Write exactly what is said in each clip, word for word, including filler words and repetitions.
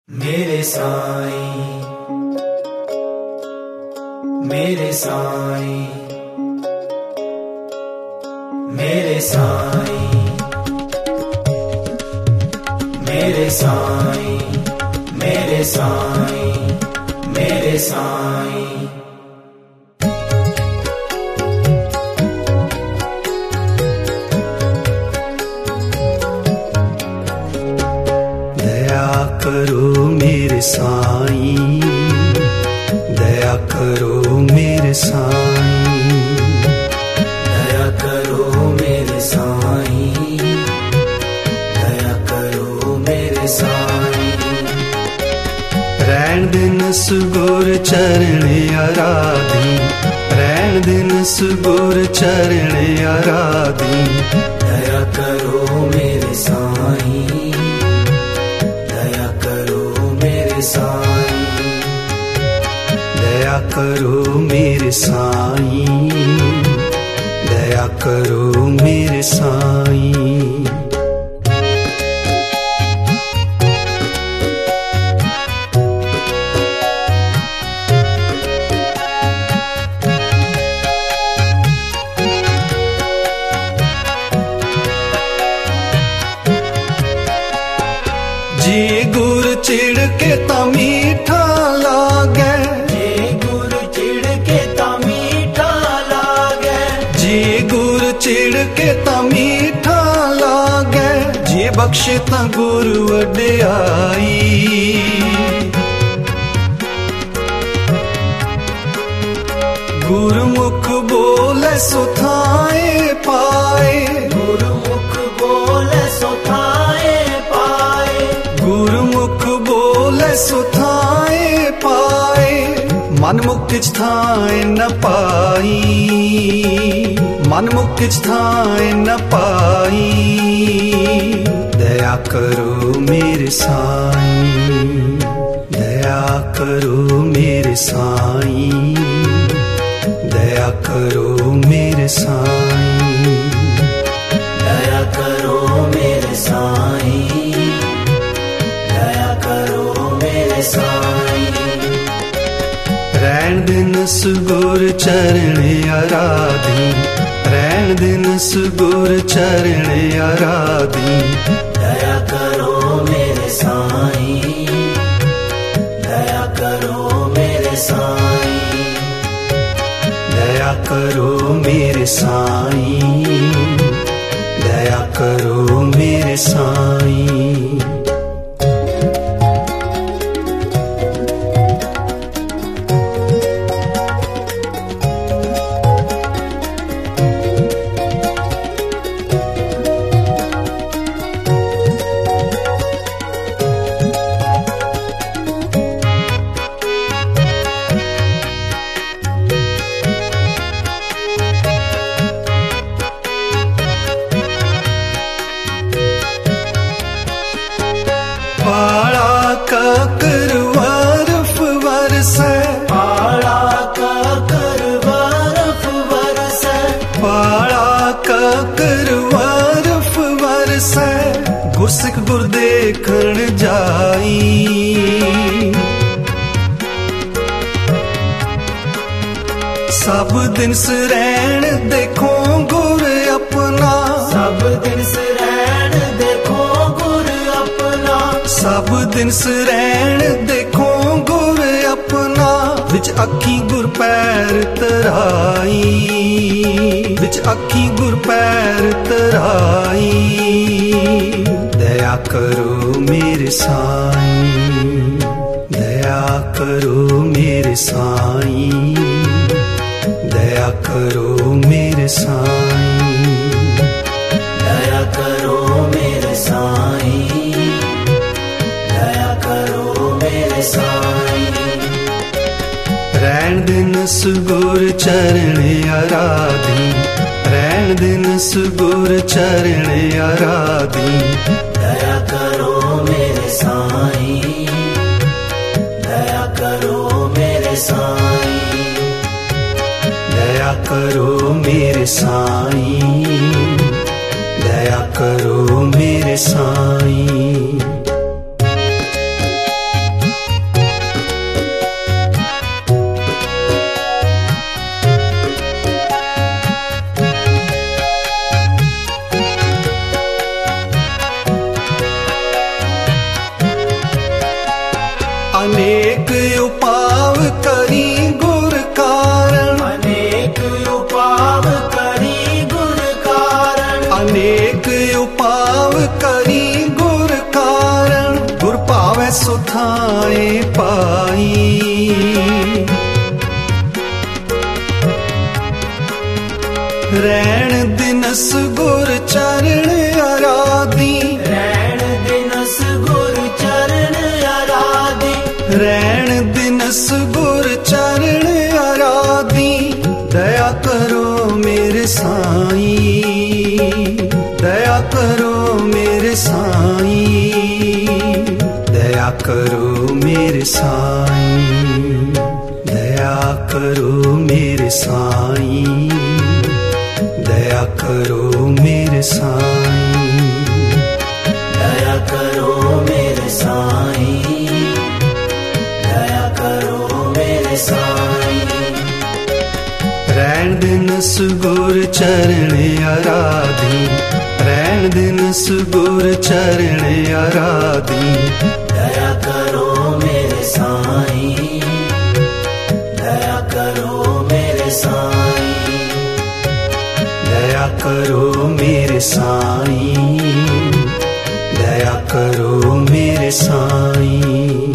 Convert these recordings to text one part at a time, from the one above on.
मेरे साईं, मेरे साईं, मेरे साईं, मेरे साईं, मेरे साईं, मेरे साईं। दया करो मेरे साईं, दया करो मेरे साईं, दया करो मेरे साईं, दया करो मेरे साईं। रैण दिन सुगुर चरण आराधी, रैण दिन सुगुर चरण आराधी। दया करो मेरे साईं, दया करो मेरे साईं, दया करो मेरे साईं, दया करो मेरे साईं। जी गुर चिड़ के ता मीठा लागे, जे गुर चिड़ के ता मीठा लागे, जी गुर चिड़ के ता मीठा लागे। जी बख्शे ता गुर वड्याई, गुरमुख बोले सुथाए पाए, गुरमुख बोले सुथाए पाए, गुरमुख बोले सुथाए पाए। मन मुक्ति च थाए न पाई, मन मुक्ति च थाए न पाई। दया करो मेरे साईं, दया करो मेरे साईं, दया करो मेरे साईं, दया करो मेरे साईं, दया करो मेरे साईं। रैण दिन सुगुर चरण आराधी, रैण दिन सुगुर चरण आराधी। दया करो मेरे साईं, दया करो मेरे साईं, दया करो मेरे साईं, दया करो मेरे साईं। पाला काकर बर्फ बरसे, पाला काकर बर्फ बरसे, पाला काकर बर्फ बरसे। गुरसिख गुर देखण जाई, सब दिन सरैण देखो गुर अपना, सब दिन सरैण देखो गुर अपना, सब दिन सरैण देखो गुर अपना। विच अखी गुर पैर तराई, विच अखी गुर पैर तराई। दया करो मेरे साईं, दया करो मेरे साईं, दया करो मेरे साईं, दया करो मेरे साईं, दया करो मेरे साईं। रैण दिन सुगुर चरण आराधी, रैण दिन सुगुर चरण आराधी। दया करो मेरे साईं, दया करो मेरे साईं, दया करो मेरे साईं, दया करो मेरे साईं। अनेक उपाव करी गुर कारण, अनेक उपाव करी गुर कारण, अनेक उपाव करी गुर कारण, गुर पावै सुथाए पाई। रैण दिनस गुर चरण आराधी, रैण दिनस गुर चरण आराधी, रैण दिनस गुर चरण आराधी। दया करो मेरे साईं, दया करो मेरे साईं, दया करो मेरे साईं, दया करो मेरे साईं, दया करो मेरे साईं, दया करो मेरे साईं, दया करो मेरे साईं। रैण दिनस गुर चरण आराधी, रैण दिनस गुर चरण आराधी। दया करो मेरे साईं, दया करो मेरे साईं, दया करो मेरे साईं, दया करो मेरे साईं।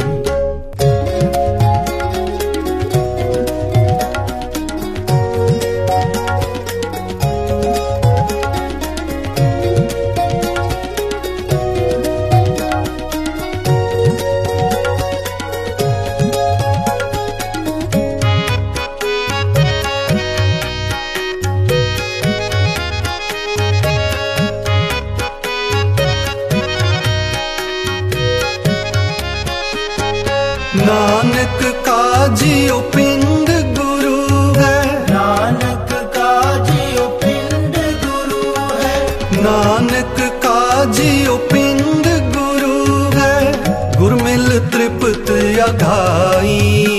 नानक काजियो पिंड गुरु है, नानक काजियो पिंड गुरु है, नानक काजियो पिंड गुरु है। गुर मिल तृप्त अघाई,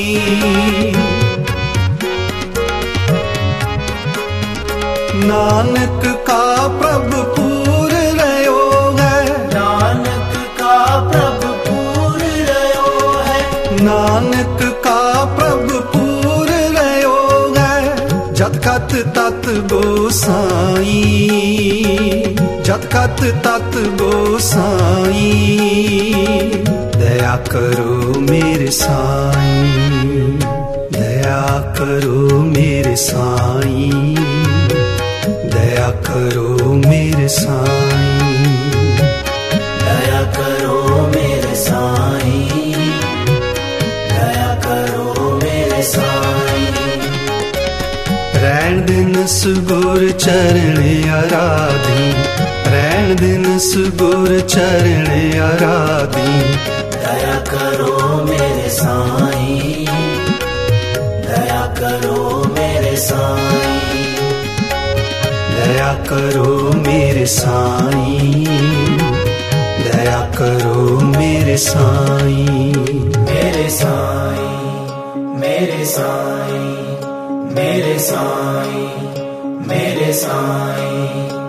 नानक का प्रभु पूर रयो है, नानक का प्रभु पूर रयो है, नानक का प्रभु पूर रयो है। जत कत तत गोसाई, जत कत तत गोसाई। दया करो मेरे साईं, दया करो मेरे साईं, दया करो मेरे साईं, दया करो मेरे साईं, दया करो मेरे साईं। रैण दिनस गुर चरण आराधी, रैण दिनस गुर चरण आराधी। दया करो मेरे साईं, दया करो मेरे साईं, दया करो मेरे साईं, दया करो मेरे साईं। मेरे साईं, मेरे साईं, मेरे साईं, मेरे साईं।